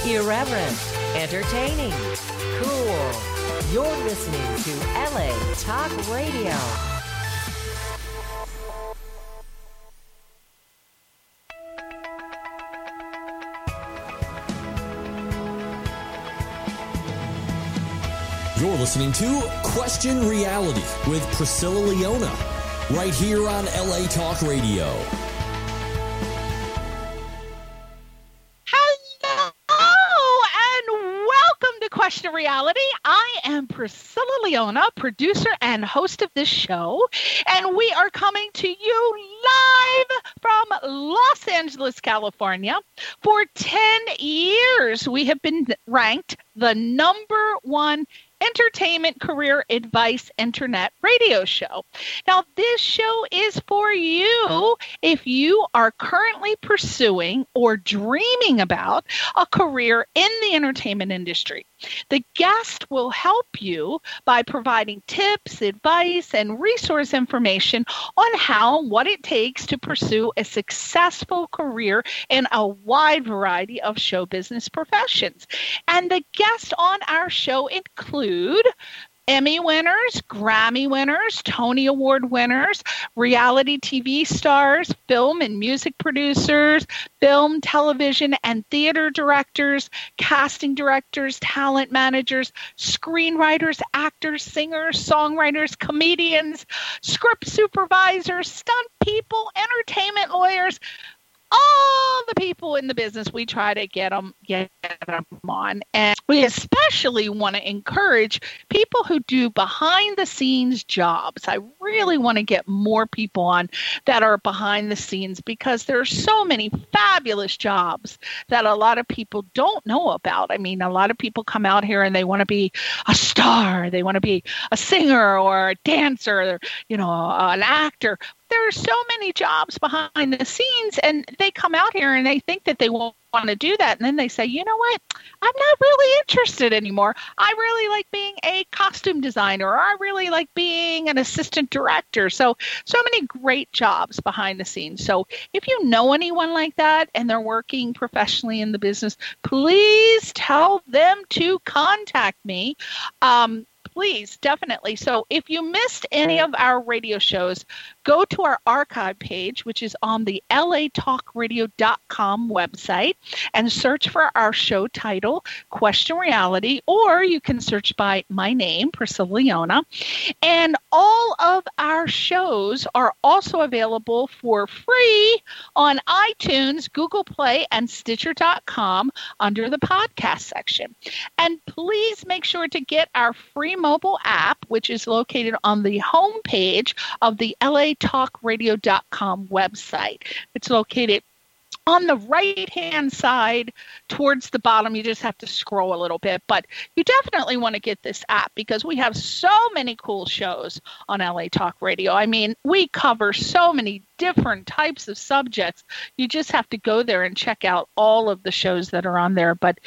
Irreverent, entertaining, cool. You're listening to LA Talk Radio. You're listening to Question Reality with Priscilla Leona, right here on LA Talk Radio. Question Reality. I am Priscilla Leona, producer and host of this show, and we are coming to you live from Los Angeles, California. For 10 years, we have been ranked the #1 entertainment career advice internet radio show. Now, this show is for you if you are currently pursuing or dreaming about a career in the entertainment industry. The guest will help you by providing tips, advice, and resource information on how and what it takes to pursue a successful career in a wide variety of show business professions. And the guests on our show include Emmy winners, Grammy winners, Tony Award winners, reality TV stars, film and music producers, film, television, and theater directors, casting directors, talent managers, screenwriters, actors, singers, songwriters, comedians, script supervisors, stunt people, entertainment lawyers, all the people in the business. We try to get them on. And we especially want to encourage people who do behind the scenes jobs. I really want to get more people on that are behind the scenes because there are so many fabulous jobs that a lot of people don't know about. I mean, a lot of people come out here and they want to be a star. They want to be a singer or a dancer, or, an actor. There are so many jobs behind the scenes, and they come out here and they think that they won't want to do that. And then they say, you know what? I'm not really interested anymore. I really like being a costume designer, or I really like being an assistant director. So many great jobs behind the scenes. So if you know anyone like that and they're working professionally in the business, please tell them to contact me. Please, definitely. So if you missed any of our radio shows, go to our archive page, which is on the latalkradio.com website, and search for our show title, Question Reality, or you can search by my name, Priscilla Leona. And all of our shows are also available for free on iTunes, Google Play, and Stitcher.com under the podcast section. And please make sure to get our free mobile app, which is located on the home page of the latalkradio.com website. It's located on the right-hand side towards the bottom. You just have to scroll a little bit, but you definitely want to get this app because we have so many cool shows on LA Talk Radio. I mean, we cover so many different types of subjects. You just have to go there and check out all of the shows that are on there. But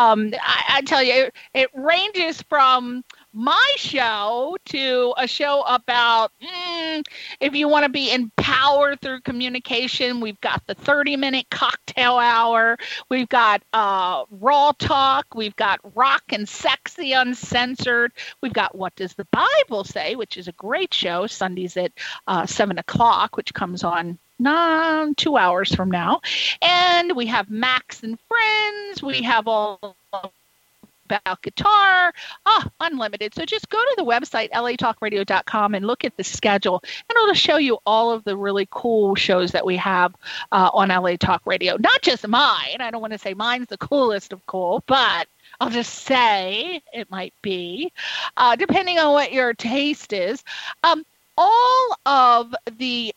I tell you, it ranges from my show to a show about if you want to be empowered through communication. We've got the 30-minute cocktail hour. We've got Raw Talk. We've got Rock and Sexy Uncensored. We've got What Does the Bible Say, which is a great show, Sundays at 7 o'clock, which comes on 2 hours from now. And we have Max and Friends. We have all about guitar, unlimited. So just go to the website, latalkradio.com, and look at the schedule, and it'll show you all of the really cool shows that we have on LA Talk Radio. Not just mine. I don't want to say mine's the coolest of cool, but I'll just say it might be, depending on what your taste is. All of the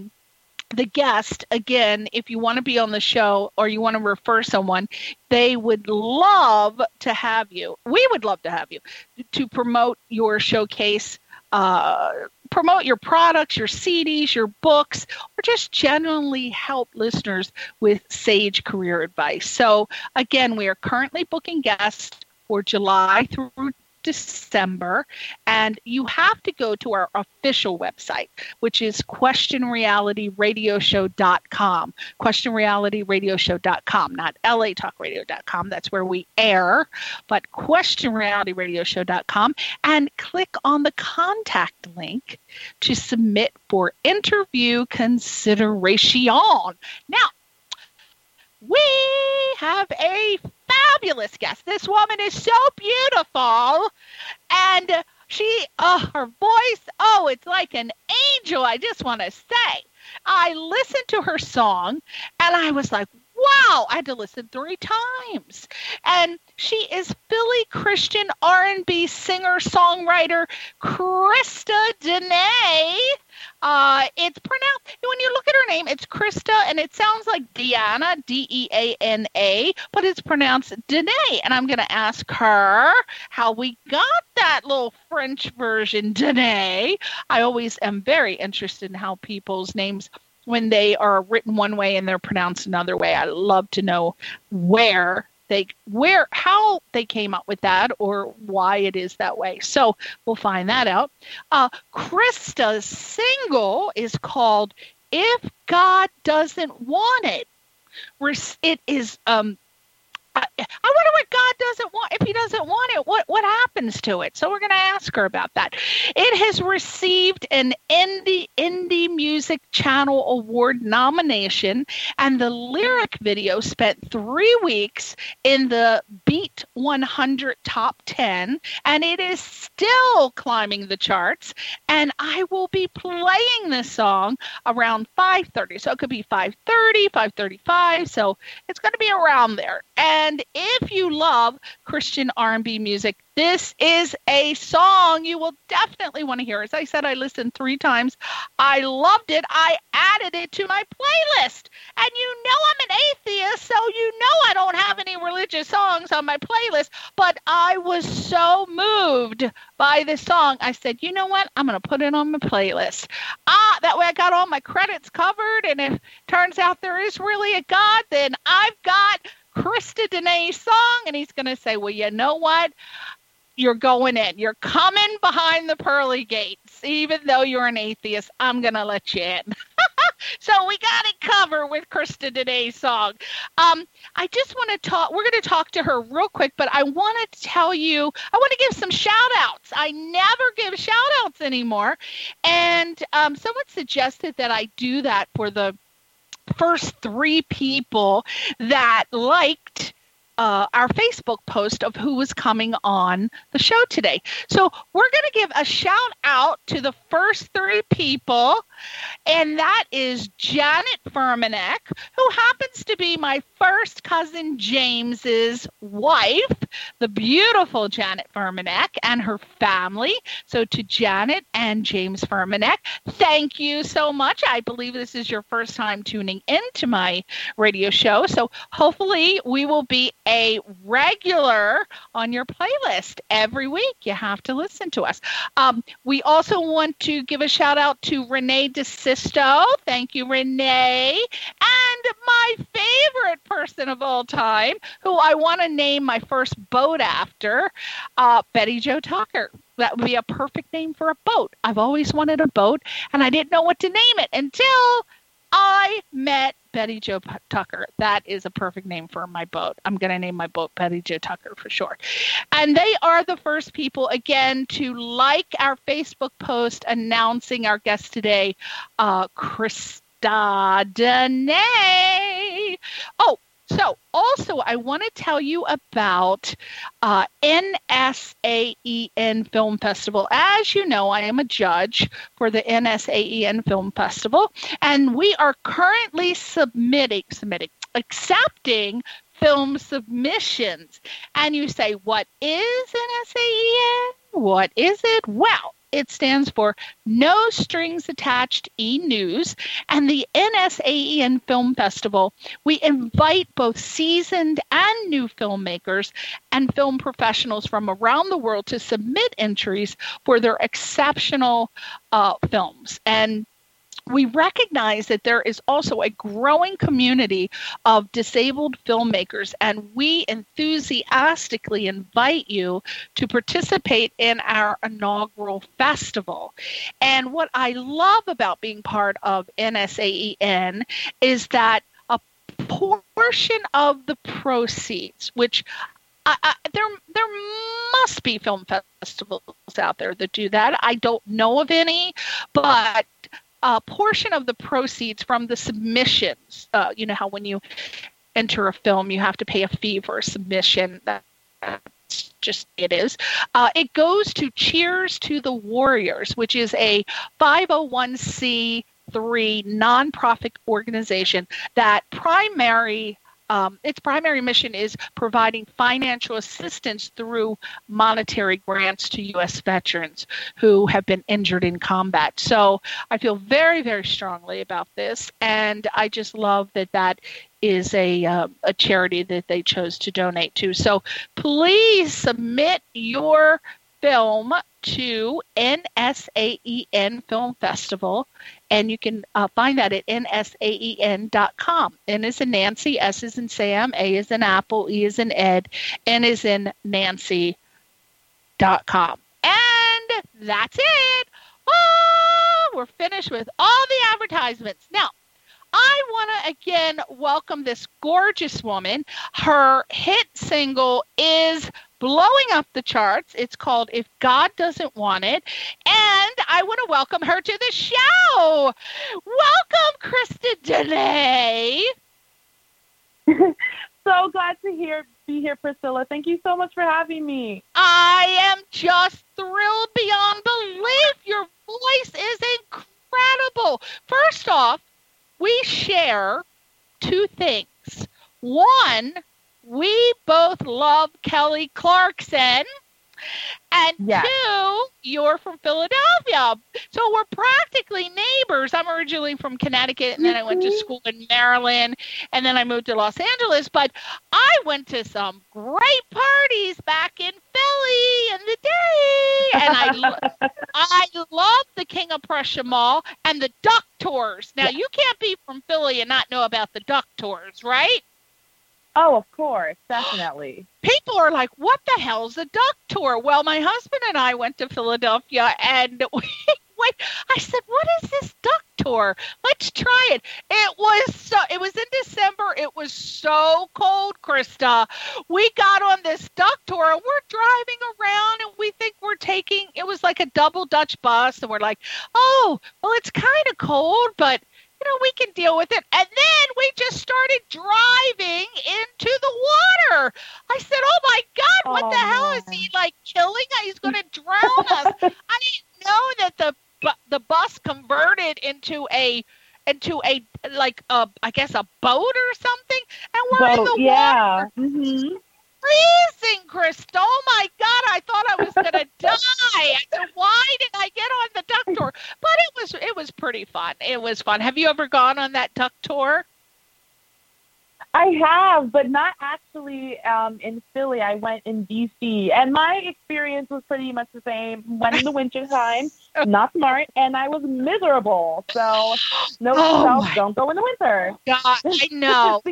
guest, again, if you want to be on the show or you want to refer someone, they would love to have you. We would love to have you to promote your showcase, promote your products, your CDs, your books, or just generally help listeners with sage career advice. So again, we are currently booking guests for July through December, and you have to go to our official website, which is questionrealityradioshow.com. Questionrealityradioshow.com, not latalkradio.com. That's where we air, but questionrealityradioshow.com, and click on the contact link to submit for interview consideration. Now, we have a fabulous guest. This woman is so beautiful, and her voice, it's like an angel, I just want to say. I listened to her song, and I was like, wow, I had to listen 3 times. And she is Philly Christian R&B singer-songwriter Krista Dene. It's pronounced, when you look at her name, it's Krista, and it sounds like Deanna, Deana, but it's pronounced Dene. And I'm going to ask her how we got that little French version, Dene. I always am very interested in how people's names, when they are written one way and they're pronounced another way. I love to know how they came up with that or why it is that way. So we'll find that out. Krista's single is called If God Doesn't Want It. It is, I wonder what God doesn't want. If he doesn't want it, what happens to it? So we're going to ask her about that. It has received an Indie Music Channel Award nomination, and the lyric video spent 3 weeks in the Beat 100 Top 10, and it is still climbing the charts. And I will be playing this song around 5:30. So it could be 5:30, 5:35. So it's going to be around there. And if you love Christian R&B music, this is a song you will definitely want to hear. As I said, I listened 3 times. I loved it. I added it to my playlist. And you know I'm an atheist, so you know I don't have any religious songs on my playlist. But I was so moved by this song. I said, you know what? I'm going to put it on my playlist. That way I got all my credits covered. And if it turns out there is really a God, then I've got Krista Dene's song, and he's going to say, well, you know what? You're going in. You're coming behind the pearly gates. Even though you're an atheist, I'm going to let you in. So we got it covered with Krista Dene's song. I just want to talk. We're going to talk to her real quick, but I want to tell you, I want to give some shout outs. I never give shout outs anymore. And someone suggested that I do that for the first 3 people that liked our Facebook post of who was coming on the show today. So we're going to give a shout out to the first 3 people, and that is Janet Furmanek, who happens to be my first cousin James's wife, the beautiful Janet Furmanek, and her family. So to Janet and James Furmanek, thank you so much. I believe this is your first time tuning into my radio show, so hopefully we will be a regular on your playlist every week. You have to listen to us. We also want to give a shout out to Renee DeSisto. Thank you, Renee. And my favorite person of all time, who I want to name my first boat after, Betty Jo Tucker. That would be a perfect name for a boat. I've always wanted a boat, and I didn't know what to name it until I met Betty Jo Tucker. That is a perfect name for my boat. I'm going to name my boat Betty Jo Tucker for sure. And they are the first people, again, to like our Facebook post announcing our guest today, Krista Dene. Oh, so also I want to tell you about NSAEN Film Festival. As you know, I am a judge for the NSAEN Film Festival, and we are currently accepting film submissions. And you say, what is NSAEN? What is it? Well, it stands for No Strings Attached E-News, and the NSAEN Film Festival. We invite both seasoned and new filmmakers and film professionals from around the world to submit entries for their exceptional films. And we recognize that there is also a growing community of disabled filmmakers, and we enthusiastically invite you to participate in our inaugural festival. And what I love about being part of NSAEN is that a portion of the proceeds, which there must be film festivals out there that do that. I don't know of any, but a portion of the proceeds from the submissions, you know how when you enter a film, you have to pay a fee for a submission. That's just it is. It goes to Cheers to the Warriors, which is a 501c3 nonprofit organization that its primary mission is providing financial assistance through monetary grants to U.S. veterans who have been injured in combat. So I feel very, very strongly about this, and I just love that is a charity that they chose to donate to. So please submit your film to NSAEN Film Festival, and you can find that at nsaen.com. N is in Nancy, S is in Sam, A is in Apple, E is in Ed, N is in Nancy.com. And that's it. Oh, we're finished with all the advertisements. Now, I want to again welcome this gorgeous woman. Her hit single is blowing up the charts. It's called If God Doesn't Want It. And I want to welcome her to the show. Welcome, Krista Dene. So glad to be here, Priscilla. Thank you so much for having me. I am just thrilled beyond belief. Your voice is incredible. First off, we share two things. One, we both love Kelly Clarkson. And yes. Two, you're from Philadelphia. So we're practically neighbors. I'm originally from Connecticut, and then I went to school in Maryland, and then I moved to Los Angeles. But I went to some great parties back in Philly in the day. And I love the King of Prussia Mall and the Duck Tours. Now, you can't be from Philly and not know about the Duck Tours, right? Oh, of course, definitely. People are like, what the hell's a Duck Tour? Well, my husband and I went to Philadelphia, and I said, what is this Duck Tour? Let's try it. It was in December. It was so cold, Krista. We got on this Duck Tour, and we're driving around, and we think it was like a double Dutch bus, and we're like, oh, well, it's kind of cold, but we can deal with it. And then we just started driving into the water. I said, oh, my God, what the hell is he, killing us? He's going to drown us. I didn't know that the bus converted into a I guess a boat or something. And we're in the water. Mm-hmm. Freezing, Krista. Oh, my God. I thought I was going to die. I said, why did I get on the Duck Tour? But it was pretty fun. It was fun. Have you ever gone on that Duck Tour? I have, but not actually in Philly. I went in D.C., and my experience was pretty much the same. Went in the wintertime, not smart, and I was miserable. So, don't go in the winter. God, I know.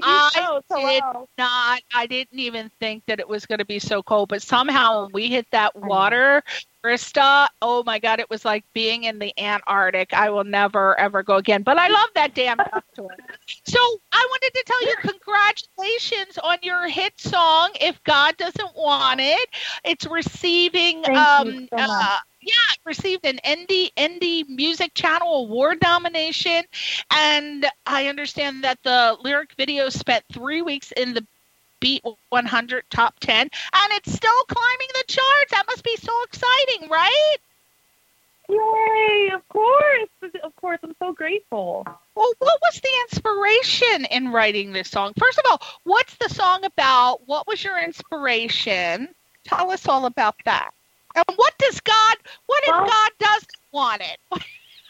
I didn't even think that it was going to be so cold, but somehow when we hit that water, Krista, oh my God, it was like being in the Antarctic. I will never, ever go again. But I love that damn Duck Tour. So I wanted to tell you congratulations on your hit song, If God Doesn't Want It. It's receiving it received an Indie Music Channel Award nomination. And I understand that the lyric video spent 3 weeks in the Beat 100 top 10, and it's still climbing the charts. That must be so exciting, right? Yay, of course. I'm so grateful. Well, what was the inspiration in writing this song? First of all, what's the song about? What was your inspiration? Tell us all about that. And what if God doesn't want it?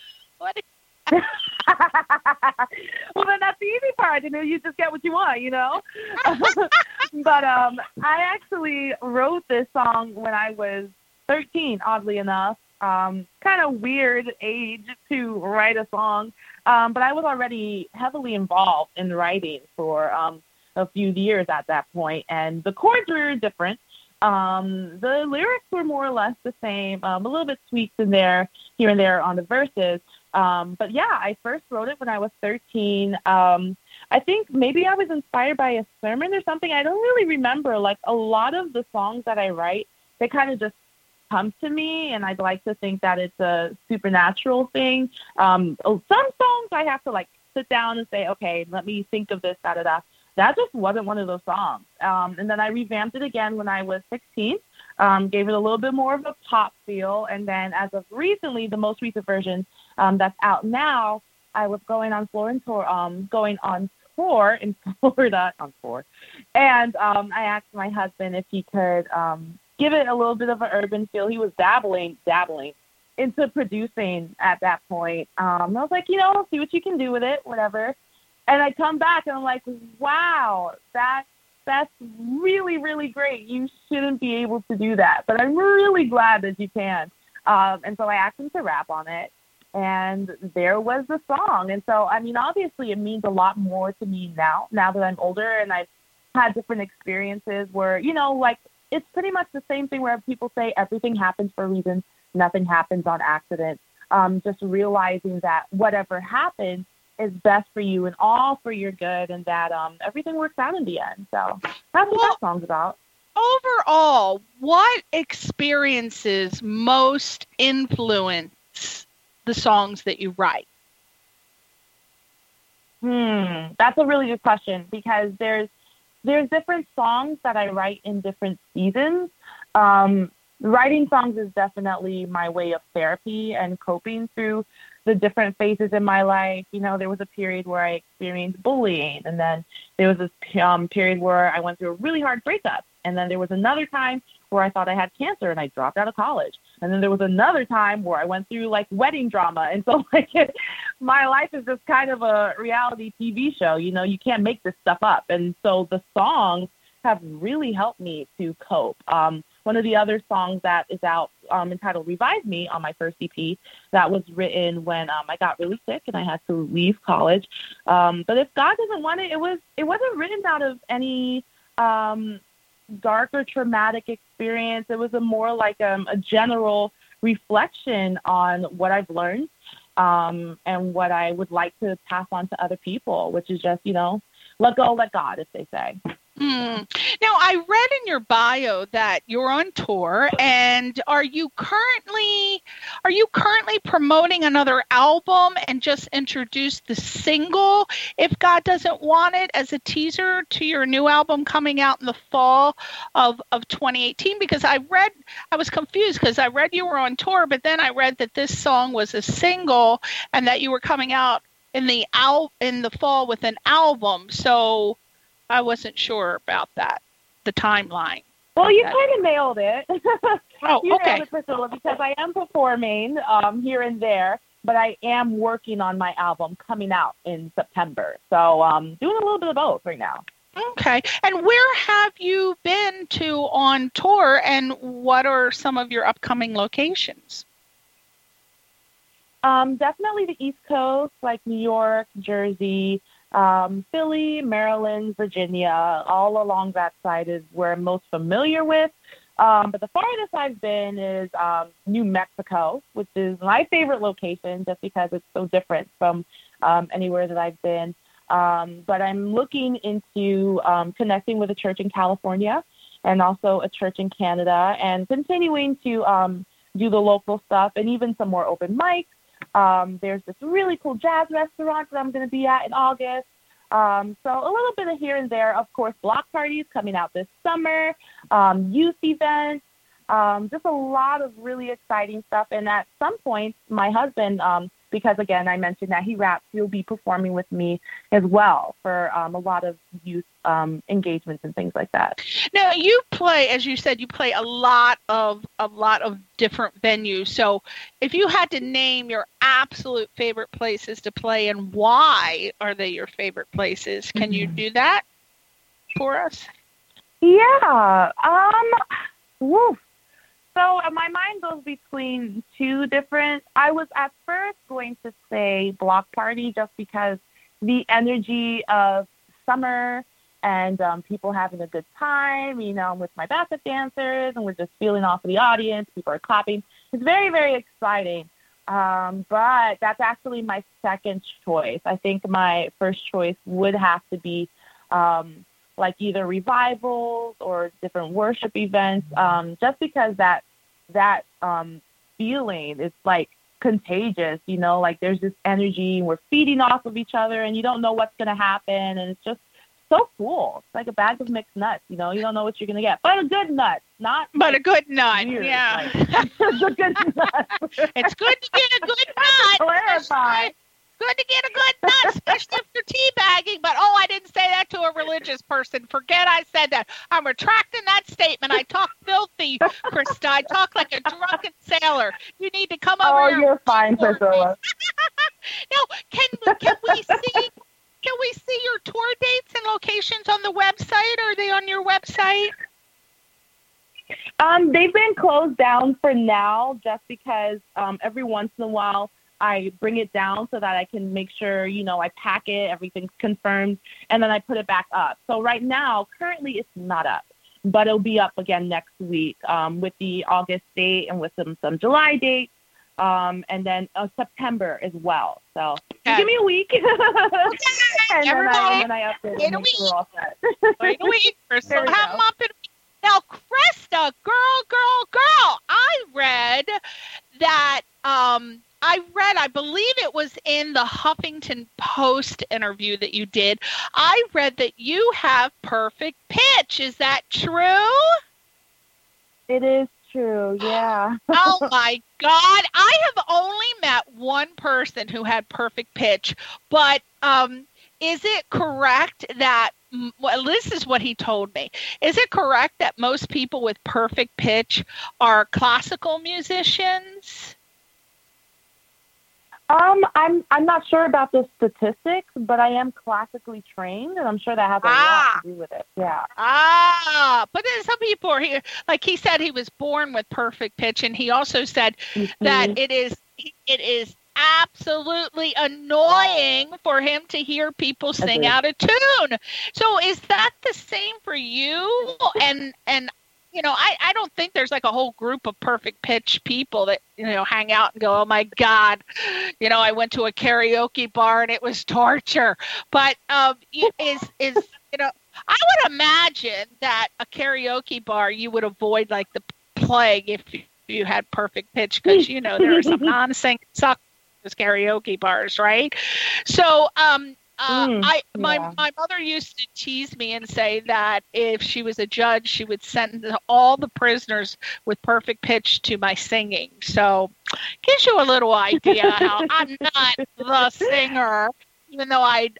Well, then that's the easy part. You just get what you want, But I actually wrote this song when I was 13, oddly enough. kind of weird age to write a song. But I was already heavily involved in writing for a few years at that point, and the chords were different. The lyrics were more or less the same, a little bit tweaked in there, here and there on the verses. But yeah, I first wrote it when I was 13. I think maybe I was inspired by a sermon or something. I don't really remember. Like, a lot of the songs that I write, they kind of just come to me, and I'd like to think that it's a supernatural thing. Some songs I have to like sit down and say, okay, let me think of this, da-da-da. That just wasn't one of those songs. And then I revamped it again when I was 16, gave it a little bit more of a pop feel. And then as of recently, the most recent version that's out now, I was going on tour in Florida on tour. And I asked my husband if he could give it a little bit of an urban feel. He was dabbling into producing at that point. I was like, see what you can do with it, whatever. And I come back and I'm like, wow, that's really, really great. You shouldn't be able to do that, but I'm really glad that you can. And so I asked him to rap on it, and there was the song. And so, I mean, obviously it means a lot more to me now that I'm older and I've had different experiences where, like, it's pretty much the same thing where people say everything happens for a reason, nothing happens on accident. Just realizing that whatever happens is best for you and all for your good, and that everything works out in the end. So that's what that song's about. Overall, what experiences most influence the songs that you write? That's a really good question, because there's different songs that I write in different seasons. Writing songs is definitely my way of therapy and coping through the different phases in my life. There was a period where I experienced bullying, and then there was this period where I went through a really hard breakup, and then there was another time where I thought I had cancer and I dropped out of college, and then there was another time where I went through like wedding drama. And so like my life is just kind of a reality TV show. You can't make this stuff up, and so the songs have really helped me to cope. One of the other songs that is out entitled Revive Me on my first EP, that was written when I got really sick and I had to leave college. But if God doesn't want it, it wasn't written out of any dark or traumatic experience. It was more like a general reflection on what I've learned and what I would like to pass on to other people, which is just, let go, let God, as they say. Now, I read in your bio that you're on tour, and are you currently promoting another album and just introduced the single, If God Doesn't Want It, as a teaser to your new album coming out in the fall of 2018? Because I was confused because I read you were on tour, but then I read that this song was a single and that you were coming out in the fall with an album. So I wasn't sure about that, the timeline. Well, you kind of nailed it. Oh, you okay. nailed it, Priscilla, because I am performing here and there, but I am working on my album coming out in September. So doing a little bit of both right now. Okay. And where have you been to on tour, and what are some of your upcoming locations? Definitely the East Coast, like New York, Jersey, Philly, Maryland, Virginia, all along that side is where I'm most familiar with. But the farthest I've been is New Mexico, which is my favorite location just because it's so different from anywhere that I've been. But I'm looking into connecting with a church in California and also a church in Canada, and continuing to do the local stuff and even some more open mics. There's this really cool jazz restaurant that I'm going to be at in August. So a little bit of here and there. Of course, block parties coming out this summer, youth events, just a lot of really exciting stuff. And at some point, my husband, because, again, I mentioned that he raps, he'll be performing with me as well for a lot of youth engagements and things like that. Now, you play, as you said, you play a lot of different venues. So if you had to name your absolute favorite places to play and why are they your favorite places, can you do that for us? Yeah. So So my mind goes between two different. I was at first going to say block party just because the energy of summer and people having a good time, with my backup dancers, and we're just feeling off of the audience. People are clapping. It's very, very exciting. But that's actually my second choice. I think my first choice would have to be like either revivals or different worship events, just because that feeling is like contagious, like there's this energy, we're feeding off of each other, and you don't know what's going to happen, and it's just so cool. It's like a bag of mixed nuts, you don't know what you're going to get, but a good nut, not but a good nut, weird, yeah. It's a good nut. It's good to get a good nut. Clarify. Good to get a good nut, especially if you're teabagging. But, I didn't say that to a religious person. Forget I said that. I'm retracting that statement. I talk filthy, Krista. I talk like a drunken sailor. You need to come over here. Oh, you're fine, Priscilla. Now, can we see your tour dates and locations on the website? Are they on your website? They've been closed down for now just because every once in a while I bring it down so that I can make sure, I pack it, everything's confirmed, and then I put it back up. So right now, currently it's not up, but it'll be up again next week with the August date and with some July dates, and then September as well. So give me a week, and then I update it and make sure we're all set. Wait a week, Crystal. Have them up in. Now, Krista, girl, I read that. I believe it was in the Huffington Post interview that you did. I read that you have perfect pitch. Is that true? It is true, yeah. Oh, my God. I have only met one person who had perfect pitch, but is it correct that, well, this is what he told me. Is it correct that most people with perfect pitch are classical musicians? I'm not sure about the statistics, but I am classically trained, and I'm sure that has a lot to do with it. Yeah. But then some people are here. Like he said, he was born with perfect pitch, and he also said that it is absolutely annoying for him to hear people sing out of tune. So is that the same for you? And I don't think there's like a whole group of perfect pitch people that, hang out and go, oh my God, I went to a karaoke bar and it was torture. But I would imagine that a karaoke bar, you would avoid like the plague if you had perfect pitch, because, there are some non-sing suck karaoke bars, right? So, my mother used to tease me and say that if she was a judge, she would send all the prisoners with perfect pitch to my singing. So, gives you a little idea how I'm not the singer, even though I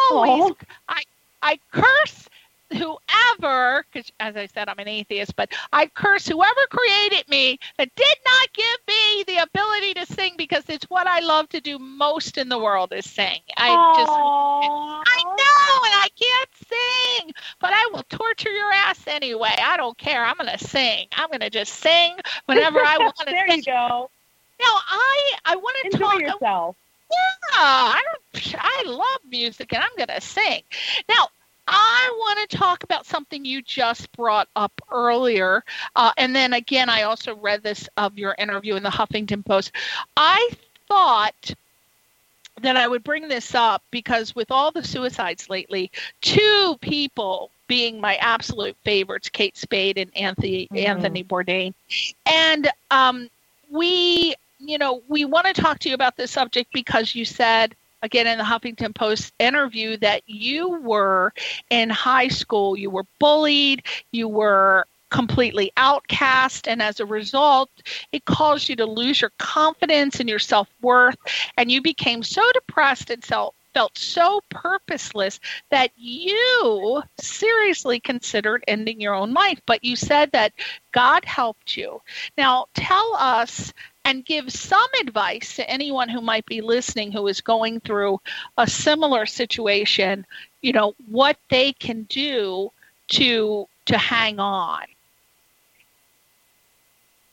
curse whoever, because as I said, I'm an atheist, but I curse whoever created me that did not give me the ability to sing, because it's what I love to do most in the world is sing. I know, and I can't sing, but I will torture your ass anyway. I don't care. I'm going to sing. I'm going to just sing whenever I want to there sing. You go. Now, I want to enjoy talk. Yourself. Yeah, I love music, and I'm going to sing. Now, I want to talk about something you just brought up earlier. And then again, I also read this of your interview in the Huffington Post. I thought that I would bring this up because with all the suicides lately, two people being my absolute favorites, Kate Spade and Anthony Bourdain. And we want to talk to you about this subject because you said, again, in the Huffington Post interview, that you were in high school, you were bullied, you were completely outcast, and as a result, it caused you to lose your confidence and your self-worth, and you became so depressed and felt so purposeless that you seriously considered ending your own life. But you said that God helped you. Now, tell us and give some advice to anyone who might be listening who is going through a similar situation, what they can do to hang on.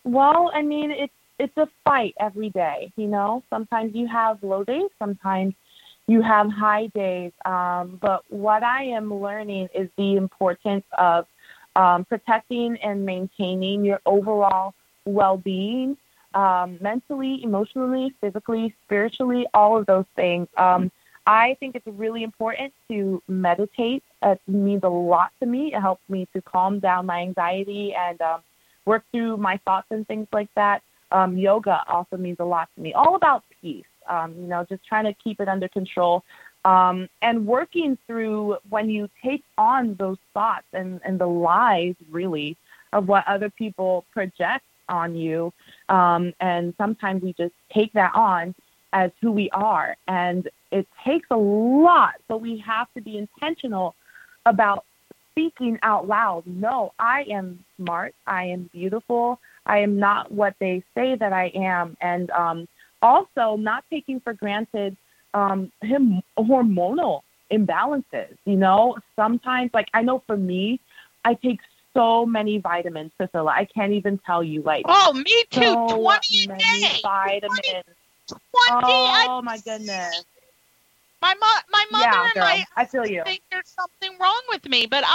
Well, I mean, it's a fight every day, you know? Sometimes you have low days, sometimes you have high days. But what I am learning is the importance of protecting and maintaining your overall well-being, mentally, emotionally, physically, spiritually, all of those things. I think it's really important to meditate. It means a lot to me. It helps me to calm down my anxiety and work through my thoughts and things like that. Yoga also means a lot to me. All about peace, just trying to keep it under control. And working through when you take on those thoughts and the lies, really, of what other people project on you. And sometimes we just take that on as who we are. And it takes a lot, but we have to be intentional about speaking out loud. No, I am smart. I am beautiful. I am not what they say that I am. And also not taking for granted hormonal imbalances. Sometimes, like, I know for me, I take so many vitamins, Priscilla. I can't even tell you. Oh, me too. So 20 a many day. vitamins. 20. Oh, my goodness. My mother and girl, I feel you. think there's something wrong with me, but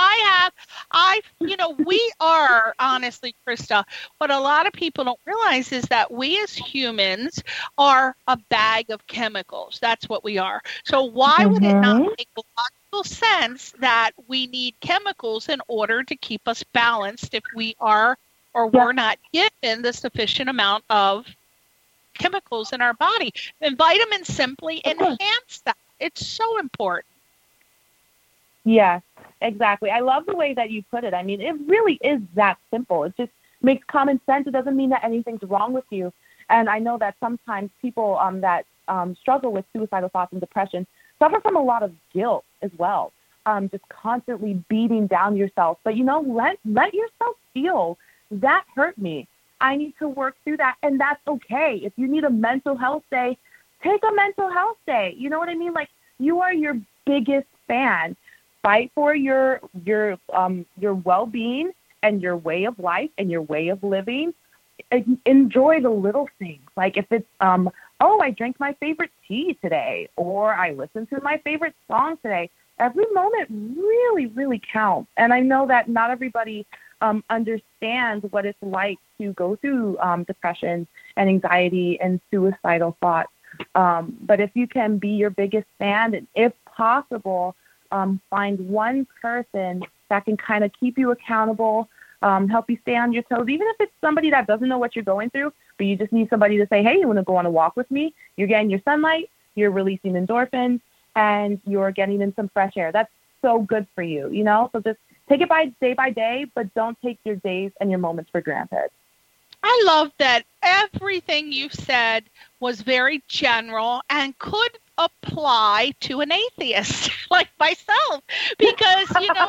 we are, honestly, Krista, what a lot of people don't realize is that we as humans are a bag of chemicals. That's what we are. So why would it not make logical sense that we need chemicals in order to keep us balanced if we are or we're not given the sufficient amount of chemicals in our body? And vitamins simply enhance that. It's so important. Yes, exactly. I love the way that you put it. I mean, it really is that simple. It just makes common sense. It doesn't mean that anything's wrong with you. And I know that sometimes people that struggle with suicidal thoughts and depression suffer from a lot of guilt as well, just constantly beating down yourself. But, let yourself feel that hurt me. I need to work through that, and that's okay. If you need a mental health day, take a mental health day. You know what I mean? Like, you are your biggest fan. Fight for your well-being and your way of life and your way of living. Enjoy the little things. Like if it's, I drank my favorite tea today, or I listened to my favorite song today. Every moment really, really counts. And I know that not everybody understands what it's like to go through depression and anxiety and suicidal thoughts. But if you can be your biggest fan, and if possible, find one person that can kind of keep you accountable, help you stay on your toes, even if it's somebody that doesn't know what you're going through, but you just need somebody to say, hey, you want to go on a walk with me? You're getting your sunlight, you're releasing endorphins, and you're getting in some fresh air. That's so good for you, So just take it by day, but don't take your days and your moments for granted. I love that everything you said was very general and could apply to an atheist like myself, because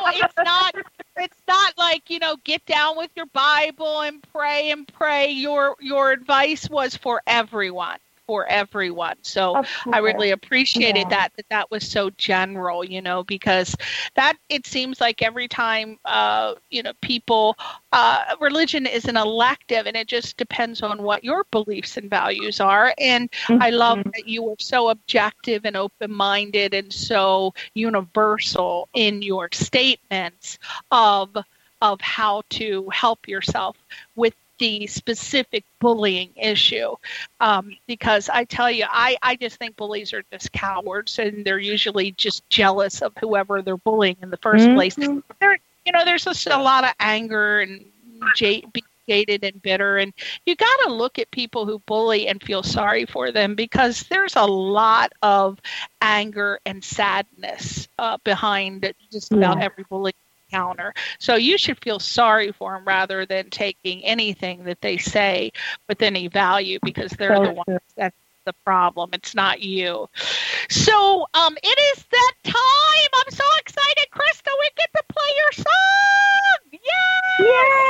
it's not like get down with your Bible and pray. Your advice was for everyone. So I really appreciated that was so general, because that it seems like every time, people, religion is an elective, and it just depends on what your beliefs and values are. And I love that you were so objective and open-minded and so universal in your statements of how to help yourself with the specific bullying issue, because I tell you, I just think bullies are just cowards, and they're usually just jealous of whoever they're bullying in the first place. There's just a lot of anger and being jaded and bitter, and you got to look at people who bully and feel sorry for them, because there's a lot of anger and sadness behind just about every bully counter. So you should feel sorry for them rather than taking anything that they say with any value, because they're the ones that's the problem. It's not you. So it is that time. I'm so excited, Krista. We get to play your song. Yay!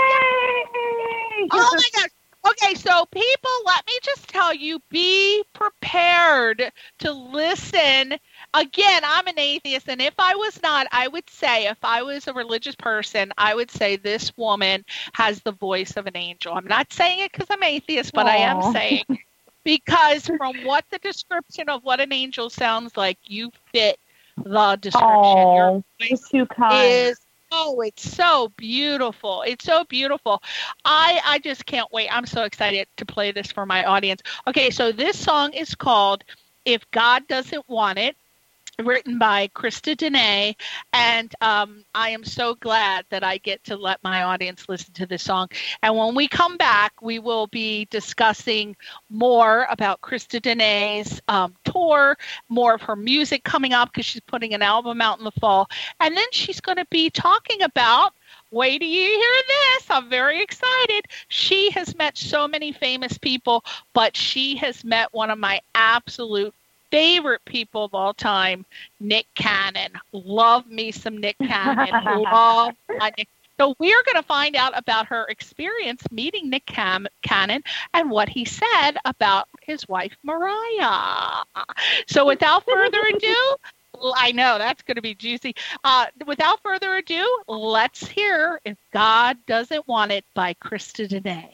Yay! Oh my gosh. Okay, so people, let me just tell you, be prepared to listen again, I'm an atheist, and if I was not, I would say, if I was a religious person, I would say this woman has the voice of an angel. I'm not saying it because I'm atheist, but I am saying because from what the description of what an angel sounds like, you fit the description. Your voice too kind. It's so beautiful. It's so beautiful. I just can't wait. I'm so excited to play this for my audience. Okay, so this song is called If God Doesn't Want It, written by Krista Dene, and I am so glad that I get to let my audience listen to this song. And when we come back, we will be discussing more about Krista Dene's tour, more of her music coming up because she's putting an album out in the fall. And then she's going to be talking about, wait till you hear this, I'm very excited. She has met so many famous people, but she has met one of my absolute favorite people of all time, Nick Cannon. Love me some Nick Cannon. Love my Nick. So we're going to find out about her experience meeting Nick Cannon and what he said about his wife, Mariah. So without further ado, I know that's going to be juicy. Without further ado, let's hear If God Doesn't Want It by Krista Dene.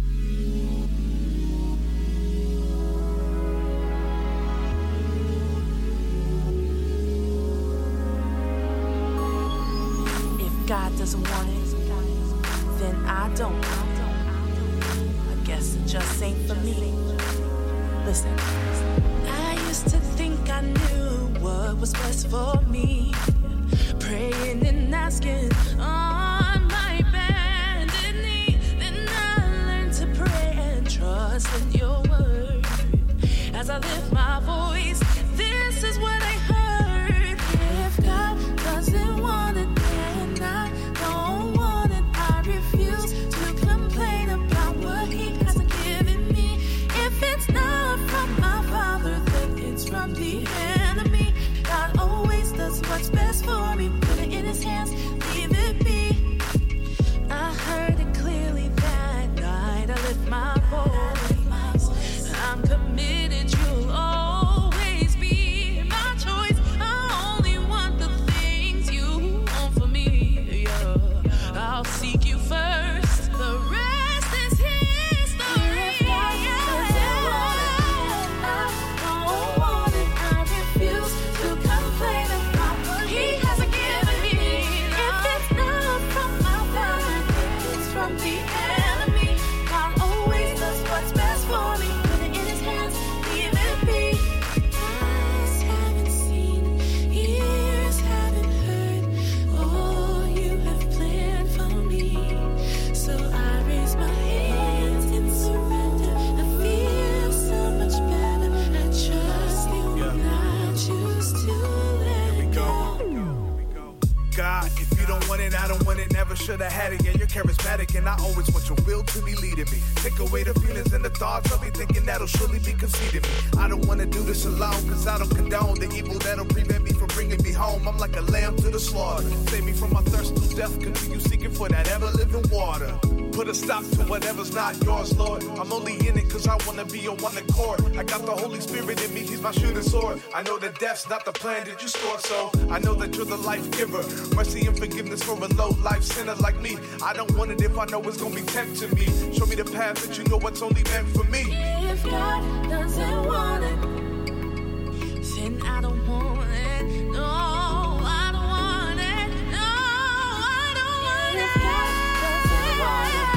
God doesn't want it, then I don't. I guess it just ain't for me. Listen, I used to think I knew what was best for me, praying and asking on my bended knee. Then I learned to pray and trust in your word. As I lift my voice, this is what I heard. If God doesn't want it, I don't want it. I refuse to complain about what he hasn't given me. If it's not from my Father, then it's from the enemy. God always does what's best for me. Put it in his hands, leave it be. I heard it clearly that night. I lift my voice. I'm committed, you'll always be my choice. I only want the things you want for me. I'll seek you first. The rest is history. I don't want it. I refuse to complain about what he hasn't given me. If it's not from my Father, it's from the enemy. God always does what's best for me. Put it in his hands, leave it be. Eyes haven't seen, ears haven't heard all you have planned for me. So I raise my hands in surrender. I feel so much better. I trust you and I choose to let go. God, if you don't want it, I don't want it, never should have had it. Yeah, you're charismatic, and I always want your will to be leading me. Take away the feelings and the thoughts of me thinking that'll surely be conceding me. I don't want to do this alone, cause I don't condone the evil that'll prevent me from bringing me home. I'm like a lamb to the slaughter. Save me from my thirst to death, continue seeking for that ever-living water. Put a stop to whatever's not yours, Lord. I'm only in it cause I want to be on one accord. I got the Holy Spirit in me, he's my shooting sword. I know that death's not the plan that you stored, so I know that you're the life giver. Mercy and forgiveness for a low-life sinner like me. I don't want it if I know it's gonna be tempting me. Show me the path that you know what's only meant for me. If God doesn't want it, then I don't want it. No, I don't want it. No, I don't want it. If God doesn't want it,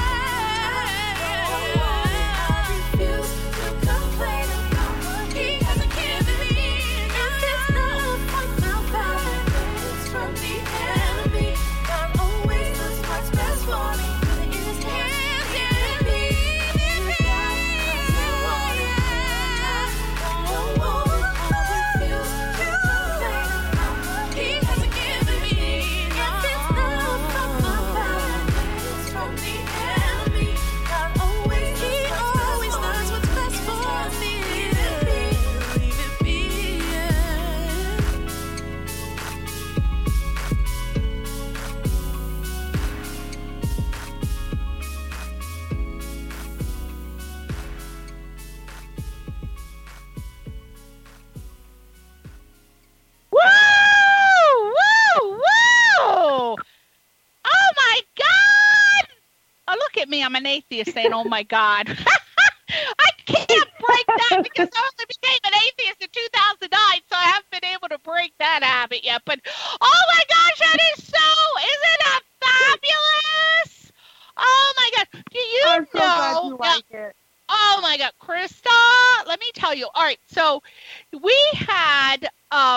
I refuse to complain about what he hasn't given me. If it's not from my Father, it's from the enemy. God always does what's best for me. Put it in his hands, yeah, me. If God doesn't want it, I don't want it. I refuse to I'm an atheist saying, oh my God. I can't break that because I only became an atheist in 2009, so I haven't been able to break that habit yet. But, oh my gosh, that is isn't that fabulous? Oh my God. Do you I'm know? so glad you like it. Oh my God, Krista, let me tell you. All right, so we had,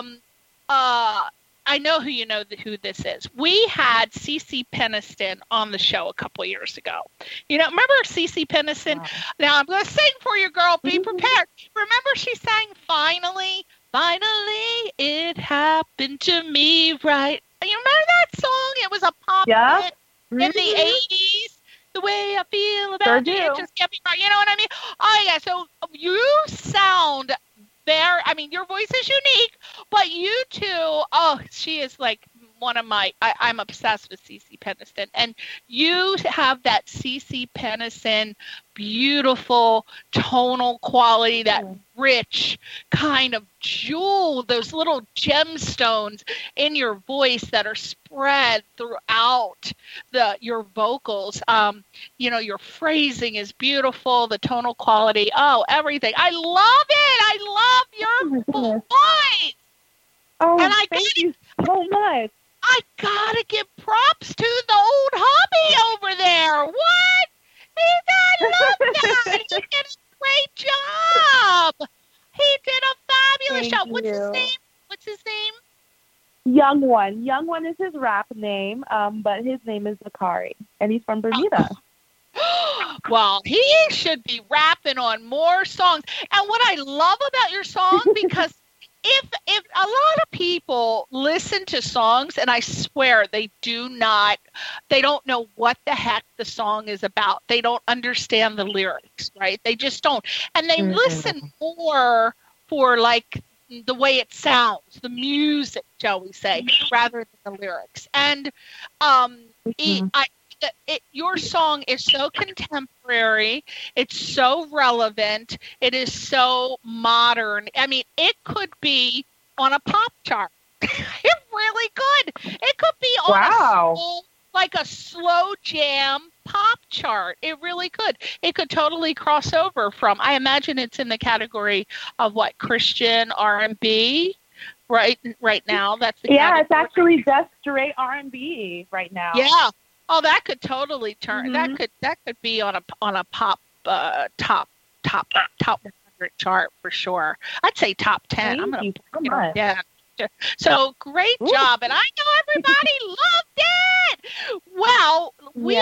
I know who who this is. We had Cece Peniston on the show a couple years ago. Remember Cece Peniston? Wow. Now I'm going to sing for you, girl. Be prepared. Remember she sang Finally, Finally, It Happened to Me, right? You remember that song? It was a pop hit in the 80s. The way I feel about you, it just can't be right. You know what I mean? Oh, yeah. So you sound your voice is unique, but you two, she is like one of my, I'm obsessed with Cece Peniston. And you have that Cece Peniston beautiful tonal quality, that rich kind of jewel, those little gemstones in your voice that are spread throughout your vocals. Your phrasing is beautiful, the tonal quality, everything. I love it. I love your voice. Oh, and thank you so much. I gotta give props to the old hubby over there. What? I love that. He did a great job. He did a fabulous job. What's his name? Young One. Young One is his rap name, but his name is Zakari, and he's from Bermuda. Well, he should be rapping on more songs. And what I love about your song, because if a lot of people listen to songs, and I swear they don't know what the heck the song is about. They don't understand the lyrics, right? They just don't. And they listen more for like the way it sounds, the music, shall we say, rather than the lyrics. And your song is so contemporary. It's so relevant. It is so modern. I mean, it could be on a pop chart. It really could. It could be on a slow jam pop chart. It really could. It could totally cross over from, I imagine it's in the category of what, Christian R&B, right now. That's the category. It's actually just straight R&B right now. Yeah. Oh, that could totally turn. That could be on a pop top 100 chart for sure. I'd say top 10. Thank I'm gonna you so much. Yeah. So great job, and I know everybody loved it. Well,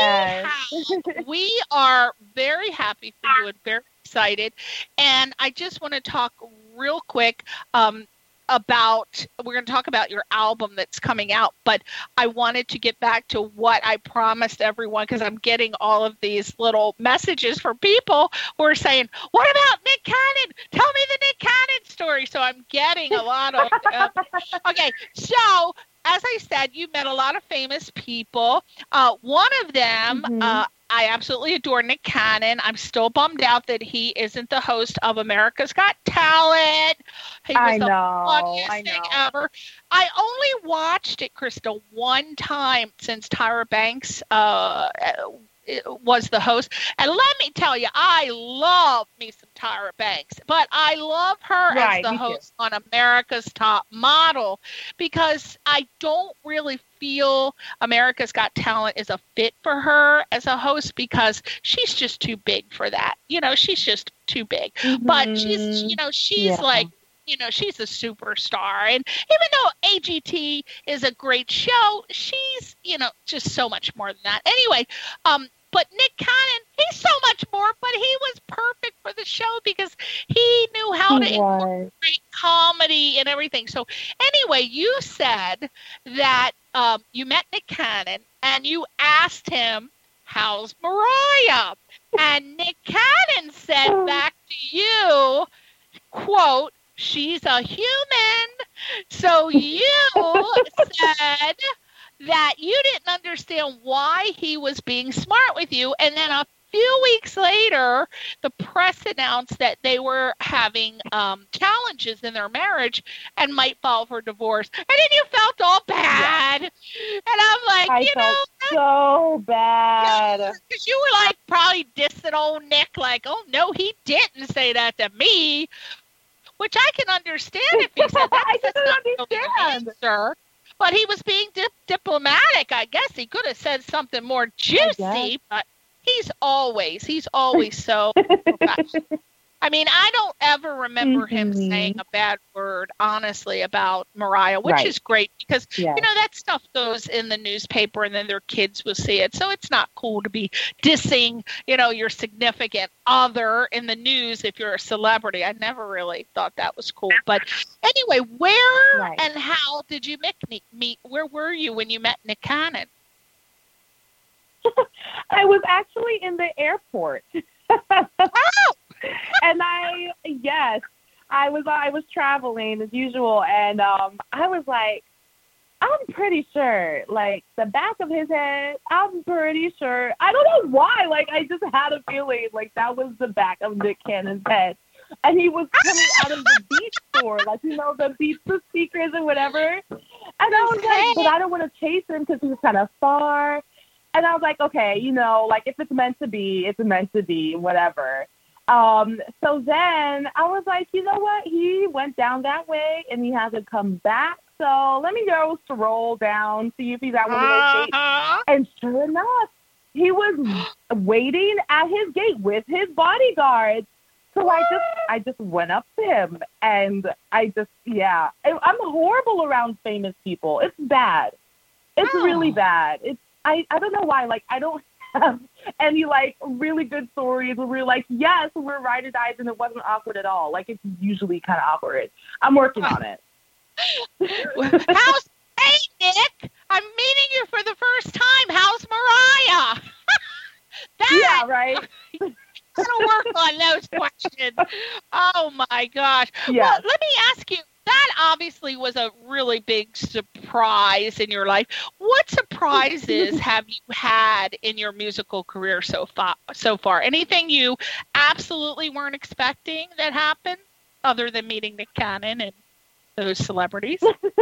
we are very happy for you and very excited, and I just want to talk real quick we're going to talk about your album that's coming out, but I wanted to get back to what I promised everyone, because I'm getting all of these little messages from people who are saying, what about Nick Cannon? Tell me the Nick Cannon story. So I'm getting a lot of okay, so as I said, you met a lot of famous people. One of them, I absolutely adore, Nick Cannon. I'm still bummed out that he isn't the host of America's Got Talent. He was the funniest thing ever. I only watched it, Crystal, one time since Tyra Banks was the host. And let me tell you, I love me some Tyra Banks, but I love her as the host on America's Top Model, because I don't really feel America's Got Talent is a fit for her as a host, because she's just too big for that. She's just too big. But she's like, she's a superstar. And even though AGT is a great show, she's, just so much more than that. Anyway, but Nick Cannon, he's so much more, but he was perfect for the show because he knew how to incorporate comedy and everything. So anyway, you said that you met Nick Cannon and you asked him, how's Mariah? And Nick Cannon said back to you, quote, she's a human. So you said that you didn't understand why he was being smart with you. And then a few weeks later, the press announced that they were having challenges in their marriage and might file for divorce. And then you felt all bad. And I'm like, I felt so bad. Because you were like, like, oh, no, he didn't say that to me, which I can understand if he said that. I didn't understand. Sir. But he was being diplomatic. I guess he could have said something more juicy, but he's always so professional. I mean, I don't ever remember him saying a bad word, honestly, about Mariah, which is great because, that stuff goes in the newspaper and then their kids will see it. So it's not cool to be dissing, your significant other in the news if you're a celebrity. I never really thought that was cool. But anyway, where and how did you meet? Where were you when you met Nick Cannon? I was actually in the airport. Oh! And I was traveling as usual, and I was like, I'm pretty sure, like, the back of his head, I'm pretty sure. I don't know why, like, I just had a feeling like that was the back of Nick Cannon's head. And he was coming out of the Beats store, like, the Beats speakers and whatever. And I was like, but I don't want to chase him because he was kind of far. And I was like, okay, like, if it's meant to be, it's meant to be, whatever. So then I was like, you know what? He went down that way and he hasn't come back. So let me go stroll down, see if he's at one of those gates. And sure enough, he was waiting at his gate with his bodyguards. So I just went up to him and I'm horrible around famous people. It's bad. It's really bad. I don't know why. Like, I don't have any, like, really good stories where we're like, yes, we're ride or dies, and it wasn't awkward at all. Like, it's usually kind of awkward. I'm working on it. Hey, Nick, I'm meeting you for the first time. How's Mariah? Yeah, right. Gotta work on those questions. Oh, my gosh. Yeah. Well, let me ask you, that obviously was a really big surprise in your life. What surprises have you had in your musical career so far? Anything you absolutely weren't expecting that happened other than meeting Nick Cannon and those celebrities?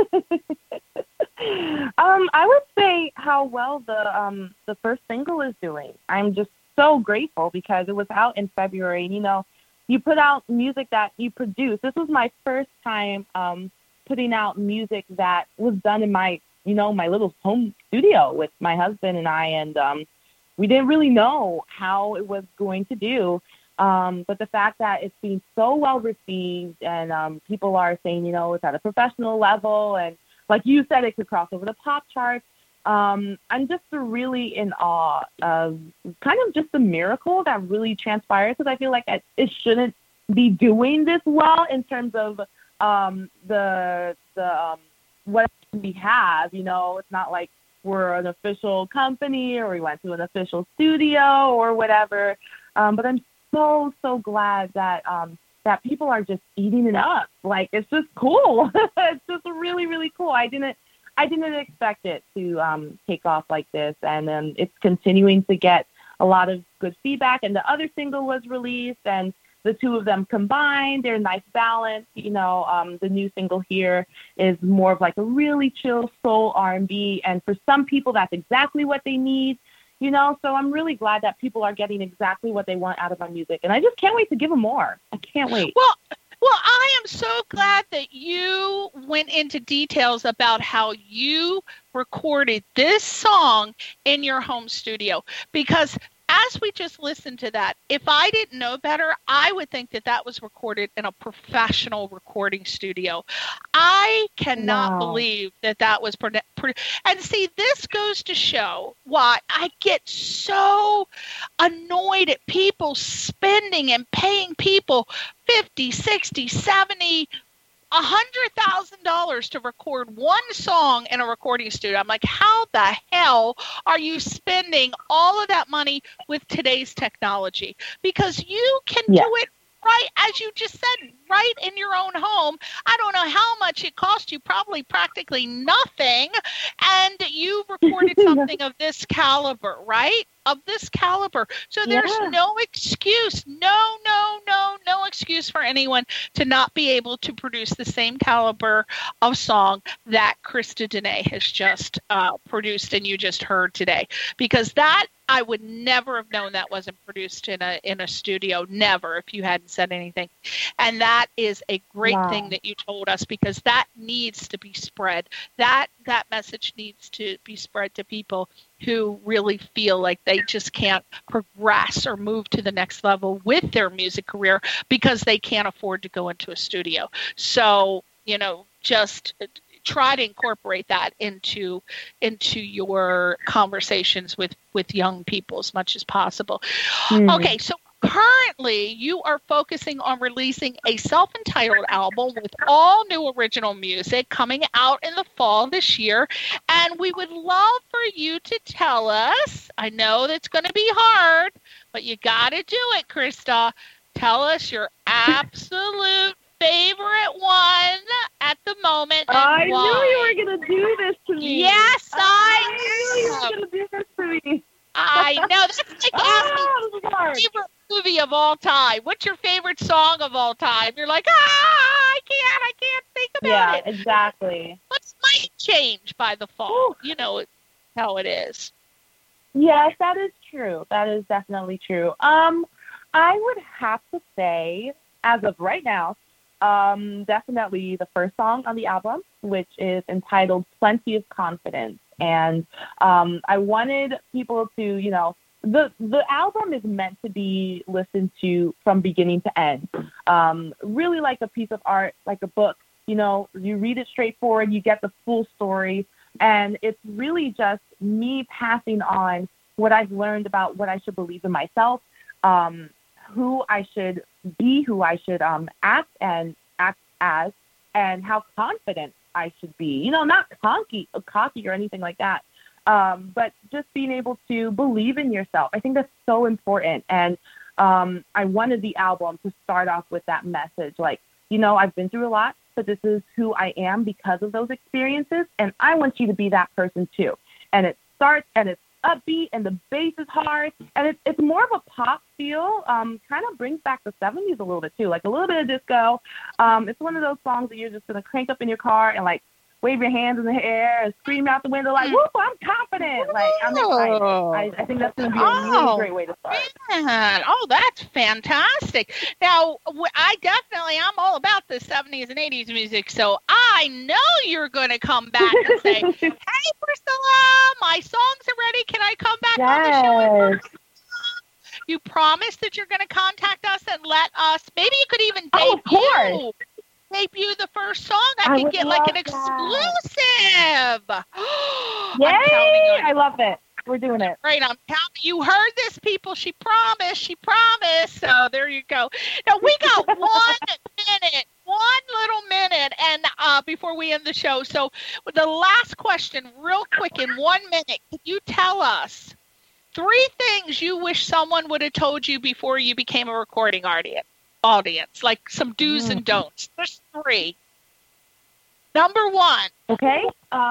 I would say how well the first single is doing. I'm just so grateful because it was out in February. You put out music that you produce. This was my first time putting out music that was done in my, my little home studio with my husband and I. And we didn't really know how it was going to do. But the fact that it's being so well received and people are saying, it's at a professional level. And like you said, it could cross over the pop charts. I'm just really in awe of kind of just the miracle that really transpired because I feel like it shouldn't be doing this well in terms of the what we have. It's not like we're an official company or we went to an official studio or whatever. But I'm so glad that that people are just eating it up. Like, it's just cool. It's just really, really cool. I didn't expect it to take off like this, and it's continuing to get a lot of good feedback. And the other single was released, and the two of them combined, they're a nice balance. The new single here is more of like a really chill soul R&B, and for some people, that's exactly what they need. So I'm really glad that people are getting exactly what they want out of our music, and I just can't wait to give them more. I can't wait. Well, I am so glad that you went into details about how you recorded this song in your home studio, because as we just listened to that, if I didn't know better, I would think that was recorded in a professional recording studio. I cannot believe that was and see, this goes to show why I get so annoyed at people spending and paying people $50, $60, $70, $100,000 to record one song in a recording studio. I'm like, how the hell are you spending all of that money with today's technology? Because you can do it right, as you just said, right in your own home. I don't know how much it cost you, probably practically nothing. And you recorded something of this caliber, right? Of this caliber. So there's no excuse, no excuse for anyone to not be able to produce the same caliber of song that Krista Dene has just produced and you just heard today. Because that I would never have known that wasn't produced in a studio, never, if you hadn't said anything. And that is a great thing that you told us, because that needs to be spread. That message needs to be spread to people who really feel like they just can't progress or move to the next level with their music career because they can't afford to go into a studio. So, just try to incorporate that into your conversations with young people as much as possible. Okay, so currently you are focusing on releasing a self-entitled album with all new original music coming out in the fall this year, and we would love for you to tell us, I know that's going to be hard, but you got to do it, Krista. Tell us your absolute favorite one at the moment. I knew you were going to do this to me. Yes, I knew you were going to do this to me. I know. That's like asking your favorite movie of all time. What's your favorite song of all time? You're like, I can't think about it. Yeah, exactly. What's might change by the fall? You know how it is. Yes, that is true. That is definitely true. I would have to say, as of right now, definitely the first song on the album, which is entitled Plenty of Confidence. And I wanted people to, the album is meant to be listened to from beginning to end. Really like a piece of art, like a book. You read it straightforward, you get the full story. And it's really just me passing on what I've learned about what I should believe in myself, who I should be, who I should act as, and how confident I should be. Not cocky or anything like that, but just being able to believe in yourself. I think that's so important. And I wanted the album to start off with that message. Like, I've been through a lot, but this is who I am because of those experiences. And I want you to be that person too. And it starts and it's upbeat and the bass is hard and it's more of a pop feel, kind of brings back the 70s a little bit too, like a little bit of disco. It's one of those songs that you're just going to crank up in your car and like wave your hands in the air and scream out the window like, whoop, I'm confident. Like, I'm excited. I think that's going to be a really great way to start. Man. Oh, that's fantastic. Now, I'm all about the 70s and 80s music, so I know you're going to come back and say, hey, Priscilla, my songs are ready. Can I come back on the show? You promised that you're going to contact us and let us, maybe you could even debut the first song. I could get like an exclusive. Yay! I love it. We're doing it. Right. I'm counting. You heard this, people. She promised. So there you go. Now we got 1 minute, one little minute, and before we end the show. So the last question, real quick, in 1 minute, can you tell us 3 things you wish someone would have told you before you became a recording audience, like some do's and don'ts? There's 3. Number 1. Okay.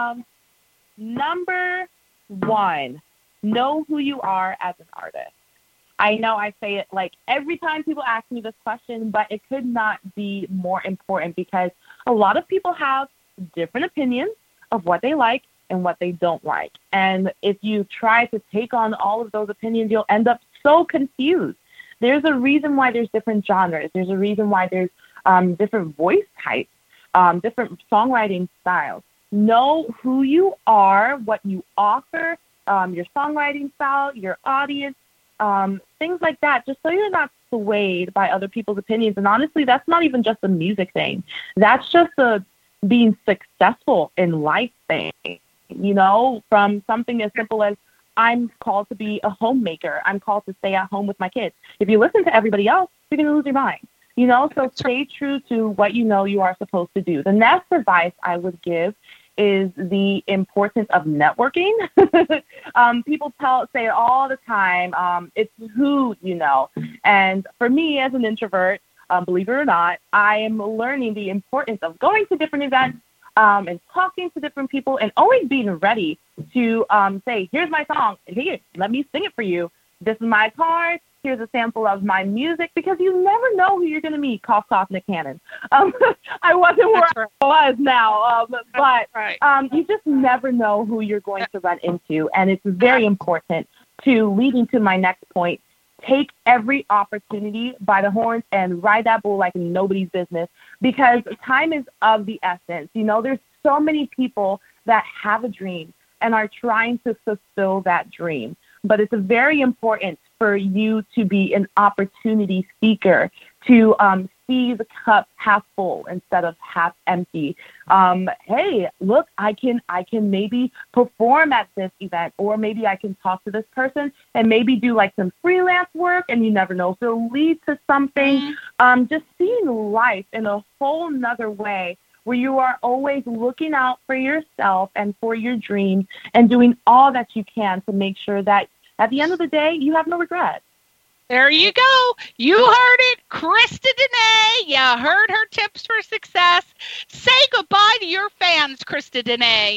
Number 1, know who you are as an artist. I know I say it like every time people ask me this question, but it could not be more important because a lot of people have different opinions of what they like and what they don't like. And if you try to take on all of those opinions, you'll end up so confused. There's a reason why there's different genres. There's a reason why there's different voice types, different songwriting styles. Know who you are, what you offer, your songwriting style, your audience, things like that, just so you're not swayed by other people's opinions. And honestly, that's not even just a music thing. That's just a being successful in life thing, from something as simple as I'm called to be a homemaker. I'm called to stay at home with my kids. If you listen to everybody else, you're going to lose your mind. So stay true to what you are supposed to do. The next advice I would give is the importance of networking. People say it all the time. It's who you know. And for me as an introvert, believe it or not, I am learning the importance of going to different events and talking to different people and always being ready to say, here's my song. Here, let me sing it for you. This is my card. Here's a sample of my music, because you never know who you're going to meet. Cough, cough, Nick Cannon. I wasn't where I was now, but you just never know who you're going to run into. And it's very important to leading to my next point. Take every opportunity by the horns and ride that bull like nobody's business, because time is of the essence. You know, there's so many people that have a dream and are trying to fulfill that dream. But it's very important for you to be an opportunity seeker, to see the cup half full instead of half empty. Hey, look, I can maybe perform at this event, or maybe I can talk to this person and maybe do like some freelance work, and you never know, so it'll lead to something. Just seeing life in a whole nother way, where you are always looking out for yourself and for your dreams and doing all that you can to make sure that at the end of the day, you have no regrets. There you go. You heard it. Krista Dene. You heard her tips for success. Say goodbye to your fans, Krista Dene.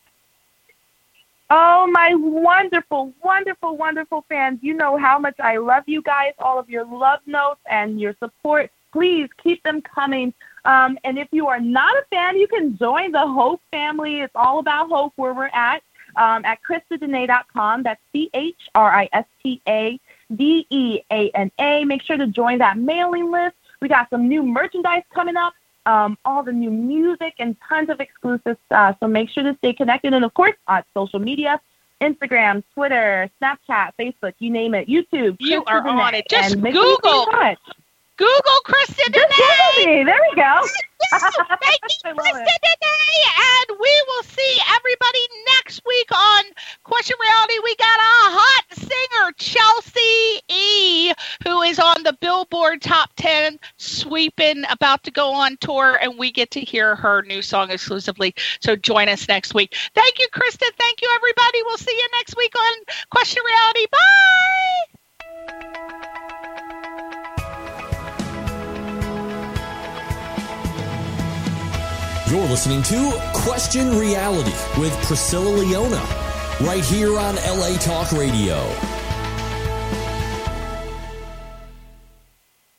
Oh, my wonderful, wonderful, wonderful fans. You know how much I love you guys, all of your love notes and your support. Please keep them coming. And if you are not a fan, you can join the Hope family. It's all about hope where we're at KristaDene.com. That's ChristaDeana. Make sure to join that mailing list. We got some new merchandise coming up, all the new music and tons of exclusive stuff. So make sure to stay connected. And, of course, on social media, Instagram, Twitter, Snapchat, Facebook, you name it, YouTube. You are Dene. on it. Just and Google Krista Dene. There we go. Thank you, Krista Dene. And we will see everybody next week on Question Reality. We got a hot singer, Chelsea E., who is on the Billboard Top 10, sweeping, about to go on tour, and we get to hear her new song exclusively. So join us next week. Thank you, Krista. Thank you, everybody. We'll see you next week on Question Reality. Bye. You're listening to Question Reality with Priscilla Leona, right here on LA Talk Radio.